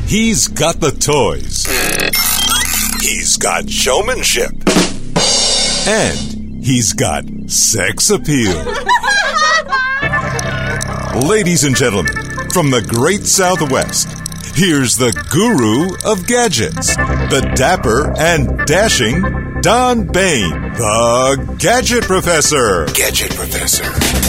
He's got the toys. He's got showmanship. And he's got sex appeal. Ladies and gentlemen, from the great Southwest, here's the guru of gadgets, the dapper and dashing Don Bain, the Gadget Professor. Gadget Professor.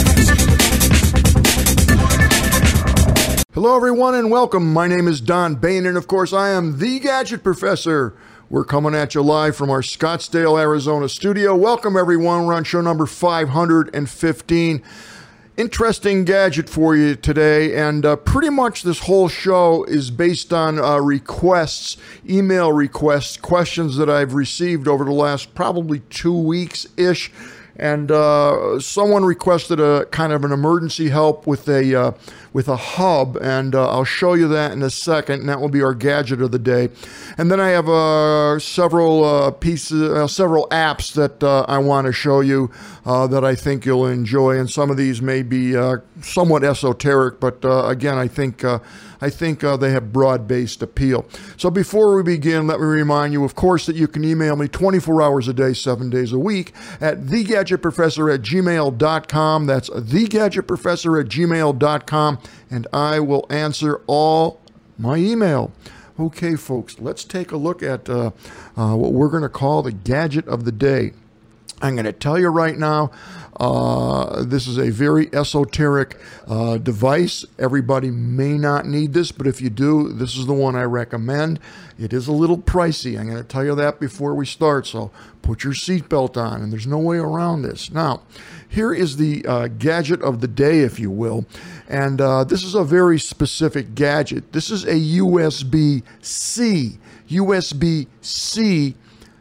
Hello, everyone, and welcome. My name is Don Bain, and of course, I am the Gadget Professor. We're coming at you live from our Scottsdale, Arizona studio. Welcome, everyone. We're on show number 515. Interesting gadget for you today, and pretty much this whole show is based on requests, email requests, questions that I've received over the last probably 2 weeks-ish. And someone requested a kind of an emergency help with a hub, and I'll show you that in a second, and that will be our gadget of the day. And then I have several apps that I want to show you that I think you'll enjoy, and some of these may be somewhat esoteric, but again, I think they have broad-based appeal. So before we begin, let me remind you, of course, that you can email me 24 hours a day, 7 days a week at thegadgetprofessor@gmail.com. That's thegadgetprofessor@gmail.com, and I will answer all my email. Okay, folks, let's take a look at what we're going to call the gadget of the day. I'm going to tell you right now, this is a very esoteric device. Everybody may not need this, but if you do, this is the one I recommend. It is a little pricey. I'm going to tell you that before we start, so put your seatbelt on, and there's no way around this. Now, here is the gadget of the day, if you will, and this is a very specific gadget. This is a USB-C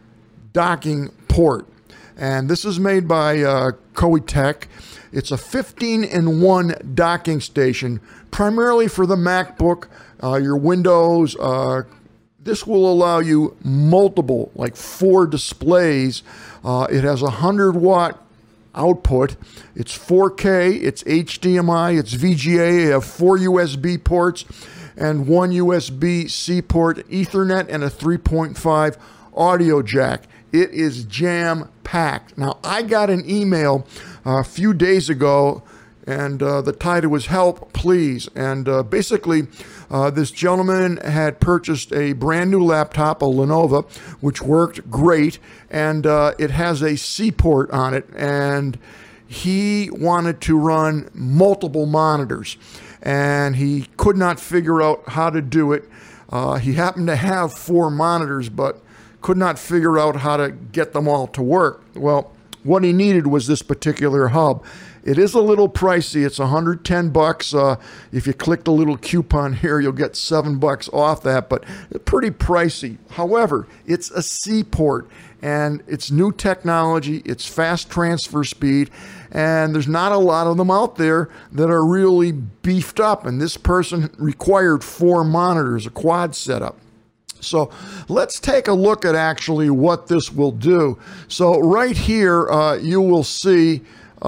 docking port. And this is made by Koei. It's a 15-in-1 docking station, primarily for the MacBook, your Windows. This will allow you multiple, like 4 displays. It has a 100-watt output. It's 4K, it's HDMI, it's VGA. You have 4 USB ports and 1 USB-C port, Ethernet, and a 3.5 audio jack. It is jam-packed. Now, I got an email a few days ago, and the title was Help, Please. And basically, this gentleman had purchased a brand new laptop, a Lenovo, which worked great, and it has a C port on it, and he wanted to run multiple monitors, and he could not figure out how to do it. He happened to have 4 monitors, but could not figure out how to get them all to work. Well, what he needed was this particular hub. It is a little pricey. It's $110. If you click the little coupon here, you'll get $7 off that, but it's pretty pricey. However, it's a C port, and it's new technology. It's fast transfer speed, and there's not a lot of them out there that are really beefed up, and this person required 4 monitors, a quad setup. So let's take a look at actually what this will do. So right here, you will see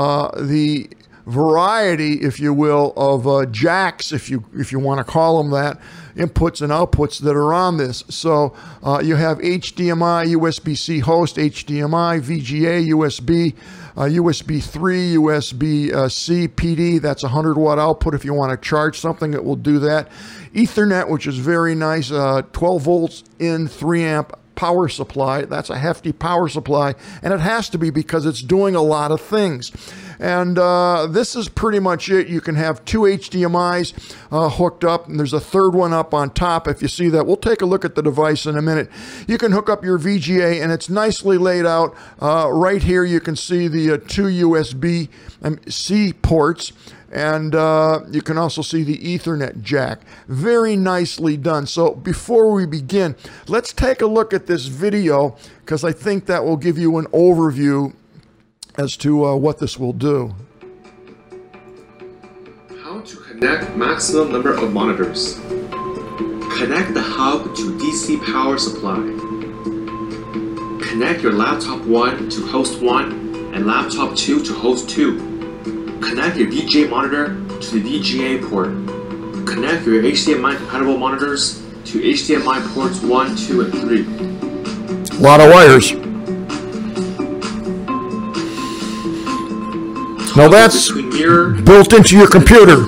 the variety, if you will, of jacks, if you want to call them that, inputs and outputs that are on this. So you have HDMI, USB-C host, HDMI, VGA, USB, USB 3, USB-C, PD, that's 100-watt output. If you want to charge something, it will do that. Ethernet, which is very nice, 12 volts in, 3 amp power supply. That's a hefty power supply, and it has to be because it's doing a lot of things. And this is pretty much it. You can have 2 HDMIs hooked up, and there's a third one up on top. If you see that, we'll take a look at the device in a minute. You can hook up your VGA, and it's nicely laid out. Right here, you can see the 2 USB-C ports, and you can also see the Ethernet jack. Very nicely done. So before we begin, let's take a look at this video, because I think that will give you an overview as to what this will do. How to connect maximum number of monitors. Connect the hub to DC power supply. Connect your laptop 1 to host 1 and laptop 2 to host 2. Connect your VGA monitor to the VGA port. Connect your HDMI compatible monitors to HDMI ports 1, 2, and 3. A lot of wires. Now that's built into your computer.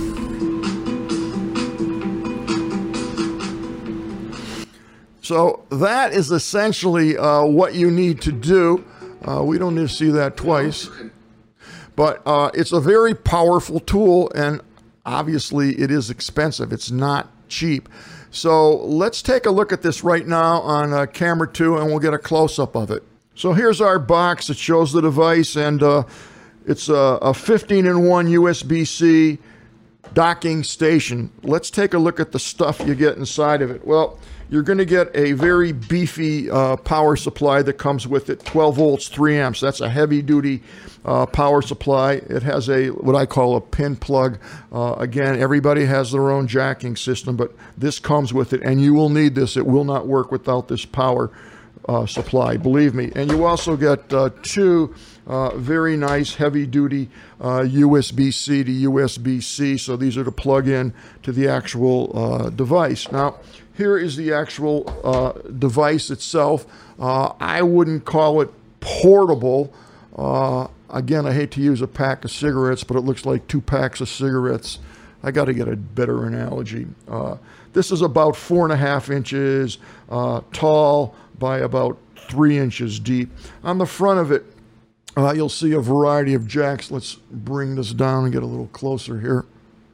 So that is essentially what you need to do. We don't need to see that twice. But it's a very powerful tool, and obviously it is expensive. It's not cheap. So let's take a look at this right now on camera 2, and we'll get a close-up of it. So here's our box that shows the device, and it's a 15-in-1 USB-C docking station. Let's take a look at the stuff you get inside of it. Well, you're going to get a very beefy power supply that comes with it, 12 volts, 3 amps. That's a heavy-duty power supply. It has what I call a pin plug. Again, everybody has their own jacking system, but this comes with it, and you will need this. It will not work without this power supply, believe me. And you also get 2 very nice heavy-duty USB-C to USB-C. So these are to plug in to the actual device. Now, here is the actual device itself. I wouldn't call it portable. Again, I hate to use a pack of cigarettes, but it looks like 2 packs of cigarettes. I got to get a better analogy. This is about 4.5 inches tall by about 3 inches deep. On the front of it, you'll see a variety of jacks. Let's bring this down and get a little closer here.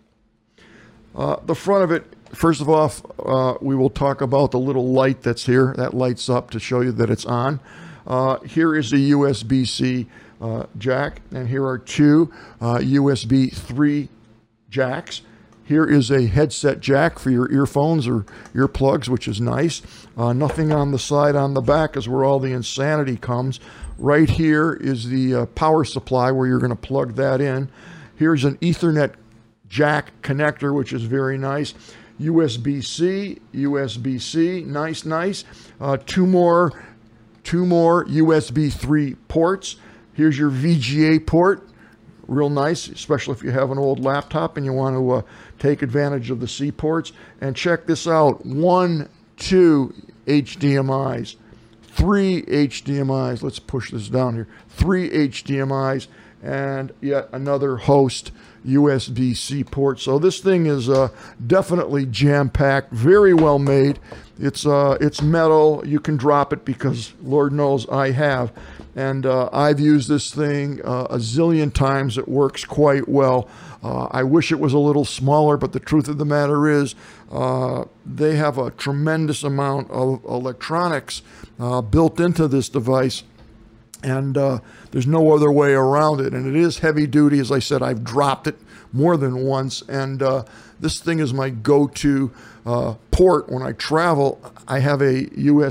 The front of it, first of all, we will talk about the little light that's here. That lights up to show you that it's on. Here is a USB-C jack, and here are 2 USB 3 jacks. Here is a headset jack for your earphones or earplugs, which is nice. Nothing on the side. On the back is where all the insanity comes. Right here is the power supply where you're going to plug that in. Here's an Ethernet jack connector, which is very nice. USB-C, USB-C, nice. 2 more USB 3 ports. Here's your VGA port, real nice, especially if you have an old laptop and you want to take advantage of the C ports. And check this out, 1, 2 HDMIs, 3 HDMIs. Let's push this down here. 3 HDMIs and yet another host USB-C port. So this thing is definitely jam-packed, very well made. It's metal. You can drop it because Lord knows I have. And I've used this thing a zillion times. It works quite well. I wish it was a little smaller, but the truth of the matter is they have a tremendous amount of electronics built into this device. And there's no other way around it. And it is heavy duty. As I said, I've dropped it more than once. And this thing is my go-to port when I travel. I have a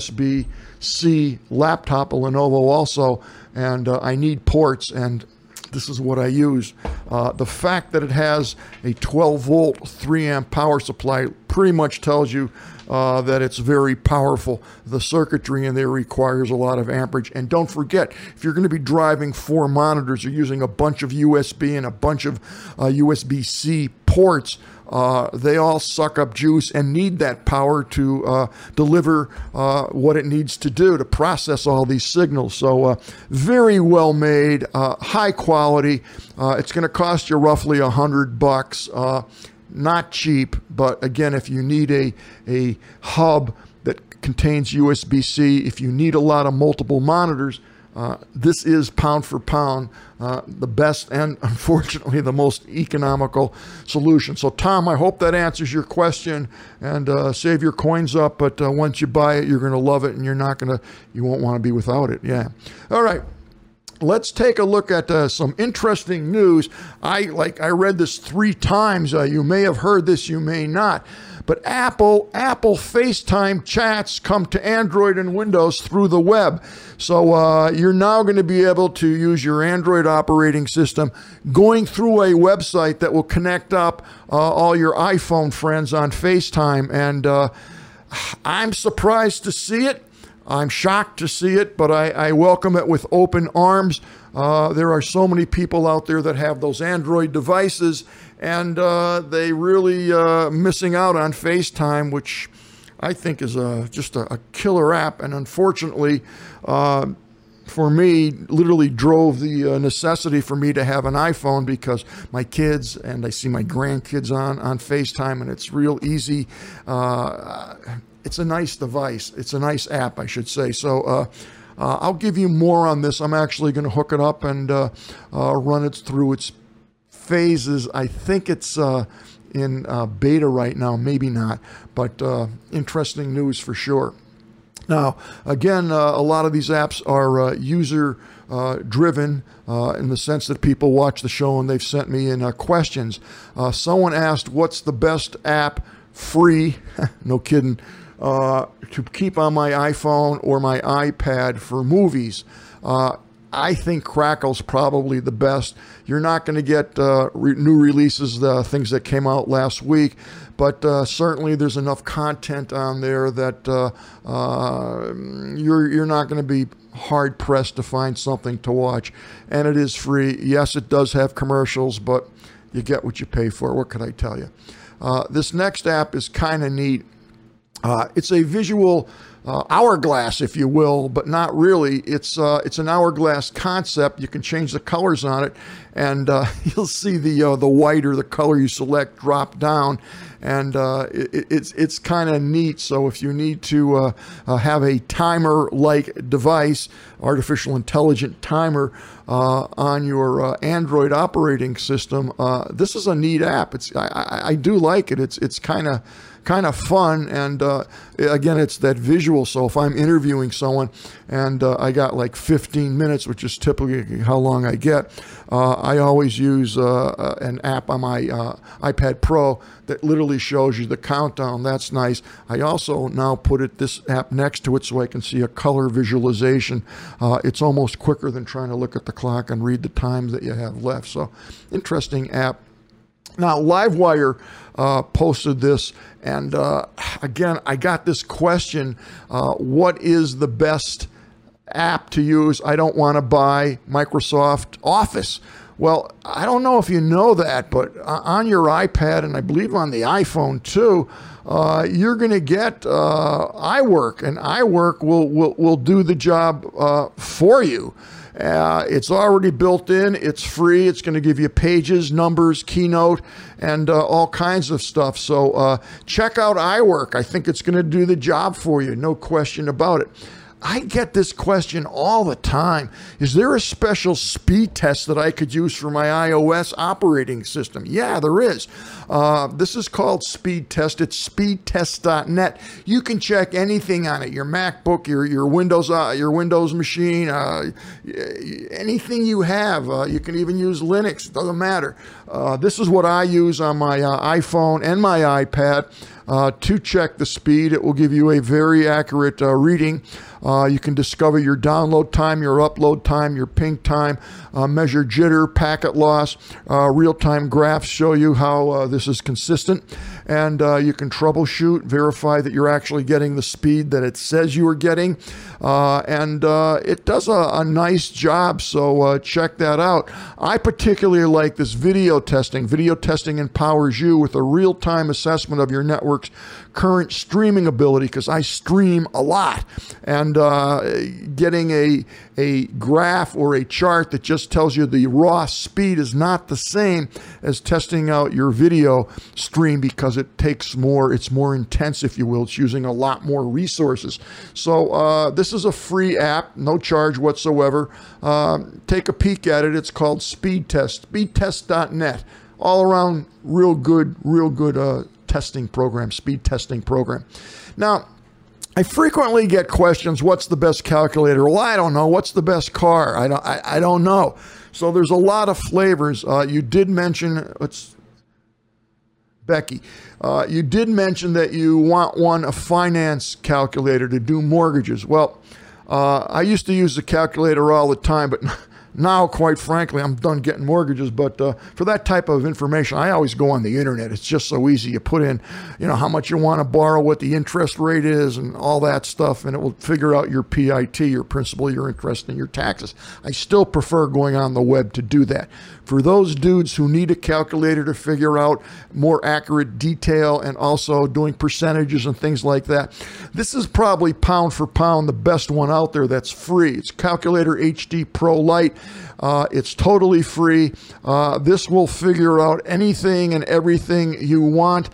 USB-C laptop, a Lenovo also, and I need ports, and this is what I use. The fact that it has a 12-volt, 3-amp power supply pretty much tells you that it's very powerful. The circuitry in there requires a lot of amperage. And don't forget, if you're going to be driving 4 monitors or using a bunch of USB and a bunch of USB-C ports, they all suck up juice and need that power to deliver what it needs to do to process all these signals. So very well made, high quality. It's going to cost you roughly $100. Not cheap, but again, if you need a hub that contains USB-C, if you need a lot of multiple monitors, this is pound for pound the best and unfortunately the most economical solution. So Tom, I hope that answers your question, and save your coins up, but once you buy it, you're going to love it, and you won't want to be without it. Yeah. All right. Let's take a look at some interesting news. I read this 3 times. You may have heard this, you may not. But Apple FaceTime chats come to Android and Windows through the web. So you're now going to be able to use your Android operating system going through a website that will connect up all your iPhone friends on FaceTime. And I'm surprised to see it. I'm shocked to see it, but I welcome it with open arms. There are so many people out there that have those Android devices, and they really missing out on FaceTime, which I think is just a killer app. And unfortunately, for me, literally drove the necessity for me to have an iPhone because my kids and I see my grandkids on FaceTime, and it's real easy. It's a nice device. It's a nice app, I should say. So I'll give you more on this. I'm actually going to hook it up and run it through its phases. I think it's in beta right now, maybe not, but interesting news for sure. Now, again, a lot of these apps are user driven in the sense that people watch the show and they've sent me in questions. Someone asked, what's the best app free, no kidding, to keep on my iPhone or my iPad for movies? I think Crackle's probably the best. You're not going to get new releases, things that came out last week, but certainly there's enough content on there that you're not going to be hard pressed to find something to watch. And it is free. Yes, it does have commercials, but you get what you pay for. What could I tell you? This next app is kind of neat. It's a visual hourglass, if you will, but not really. It's an hourglass concept. You can change the colors on it, and you'll see the white or the color you select drop down, and it's kind of neat. So if you need to have a timer-like device, artificial intelligent timer on your Android operating system, this is a neat app. I do like it. It's kind of fun, and again, it's that visual. So if I'm interviewing someone and I got like 15 minutes, which is typically how long I get, I always use an app on my iPad Pro that literally shows you the countdown. That's nice. I also now put this app next to it so I can see a color visualization. It's almost quicker than trying to look at the clock and read the time that you have left. So interesting app. Now, Livewire posted this, and again, I got this question, what is the best app to use? I don't want to buy Microsoft Office. Well, I don't know if you know that, but on your iPad, and I believe on the iPhone too, you're going to get iWork, and iWork will do the job for you. It's already built in. It's free. It's going to give you pages, numbers, Keynote, and all kinds of stuff. So check out iWork. I think it's going to do the job for you. No question about it. I get this question all the time. Is there a special speed test that I could use for my iOS operating system? Yeah, there is. This is called Speed Test. It's speedtest.net. You can check anything on it. Your MacBook, your Windows machine, anything you have. You can even use Linux. It doesn't matter. This is what I use on my iPhone and my iPad. To check the speed. It will give you a very accurate reading. You can discover your download time, your upload time, your ping time, measure jitter, packet loss, real-time graphs show you how this is consistent, and you can troubleshoot, verify that you're actually getting the speed that it says you are getting, and it does a nice job, so check that out. I particularly like this video testing. Video testing empowers you with a real-time assessment of your network's current streaming ability, because I stream a lot, and getting a graph or a chart that just tells you the raw speed is not the same as testing out your video stream, because it takes more, it's more intense, if you will. It's using a lot more resources. So this is a free app, no charge whatsoever. Take a peek at it. It's called Speed Test, speedtest.net. All around real good testing program, speed testing program. Now, I frequently get questions, what's the best calculator? Well, I don't know. What's the best car? I don't know. So there's a lot of flavors. You did mention, Becky, you did mention that you want a finance calculator to do mortgages. Well, I used to use the calculator all the time, but now, quite frankly, I'm done getting mortgages, but for that type of information, I always go on the internet. It's just so easy. You put in, how much you want to borrow, what the interest rate is, and all that stuff, and it will figure out your PIT, your principal, your interest, and your taxes. I still prefer going on the web to do that. For those dudes who need a calculator to figure out more accurate detail and also doing percentages and things like that, this is probably pound for pound the best one out there that's free. It's Calculator HD Pro Lite. It's totally free. This will figure out anything and everything you want.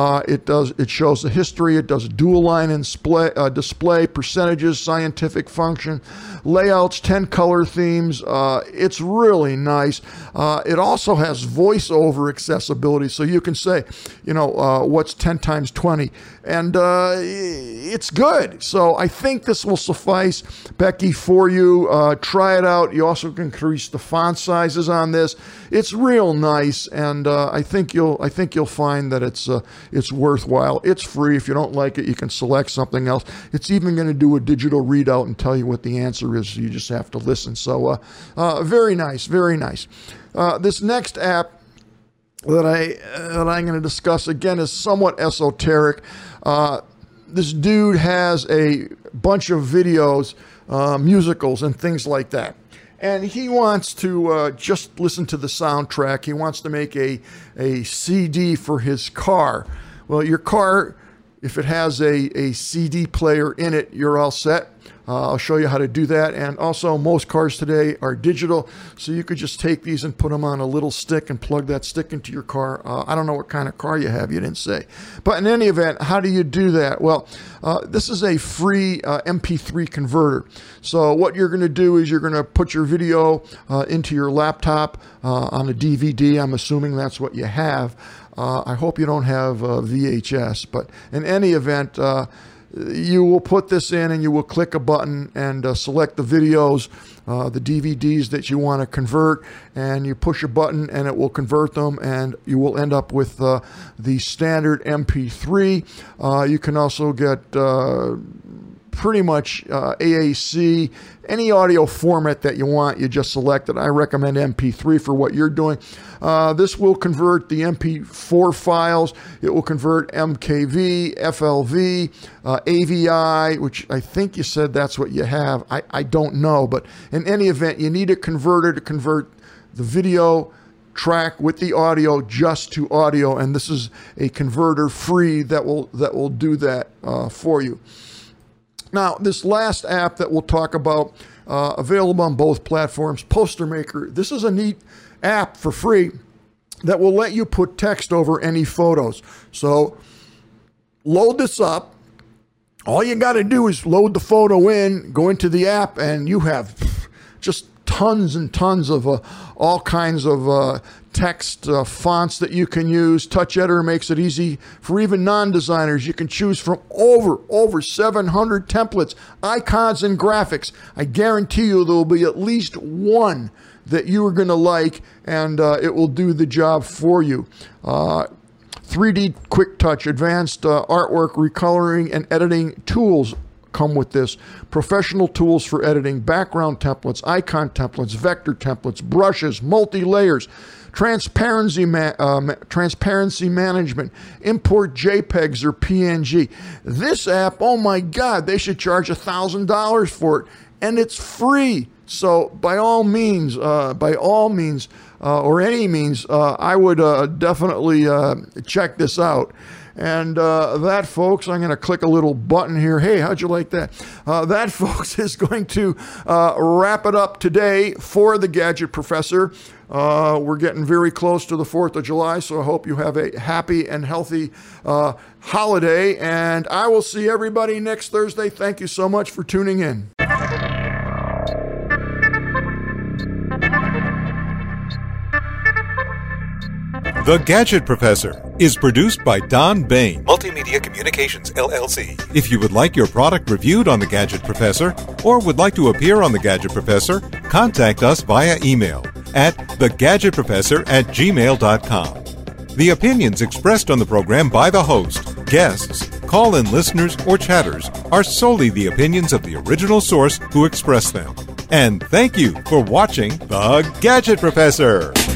It shows the history. It does dual line and display, percentages, scientific function, layouts, 10 color themes. It's really nice. It also has voiceover accessibility, so you can say, what's 10 times 20, and it's good. So I think this will suffice, Becky, for you. Try it out. You also can increase the font sizes on this. It's real nice, and I think you'll find that it's worthwhile. It's free. If you don't like it, you can select something else. It's even going to do a digital readout and tell you what the answer is. So you just have to listen. So very nice, very nice. This next app that I'm going to discuss again is somewhat esoteric. This dude has a bunch of videos, musicals, and things like that. And he wants to just listen to the soundtrack. He wants to make a CD for his car. Well, your car, if it has a CD player in it, you're all set. I'll show you how to do that. And also, most cars today are digital, so you could just take these and put them on a little stick and plug that stick into your car. I don't know what kind of car you have, you didn't say. But in any event, how do you do that? Well, this is a free MP3 converter. So what you're going to do is you're going to put your video into your laptop on a DVD. I'm assuming that's what you have. I hope you don't have VHS, but in any event, you will put this in and you will click a button and select the videos, the DVDs that you want to convert, and you push a button and it will convert them, and you will end up with the standard MP3. You can also get pretty much AAC, any audio format that you want, you just select it. I recommend MP3 for what you're doing. This will convert the MP4 files. It will convert MKV, FLV, AVI, which I think you said that's what you have. I don't know, but in any event, you need a converter to convert the video track with the audio just to audio, and this is a converter free that will do that for you. Now, this last app that we'll talk about, available on both platforms, Poster Maker. This is a neat app for free that will let you put text over any photos. So load this up. All you got to do is load the photo in, go into the app, and you have just tons and tons of all kinds of text fonts that you can use. Touch Editor makes it easy for even non-designers. You can choose from over 700 templates, icons, and graphics. I guarantee you there will be at least one that you are going to like, and it will do the job for you. 3D Quick Touch, advanced artwork, recoloring, and editing tools come with this. Professional tools for editing, background templates, icon templates, vector templates, brushes, multi-layers, transparency management, import JPEGs or PNG. This app, oh my God, they should charge $1,000 for it, and it's free. So by all means, or any means, I would definitely check this out. And that, folks, I'm going to click a little button here. Hey, how'd you like that? That, folks, is going to wrap it up today for the Gadget Professor. We're getting very close to the 4th of July, so I hope you have a happy and healthy holiday. And I will see everybody next Thursday. Thank you so much for tuning in. The Gadget Professor is produced by Don Bain, Multimedia Communications, LLC. If you would like your product reviewed on The Gadget Professor or would like to appear on The Gadget Professor, contact us via email at thegadgetprofessor@gmail.com. The opinions expressed on the program by the host, guests, call-in listeners, or chatters are solely the opinions of the original source who expressed them. And thank you for watching The Gadget Professor.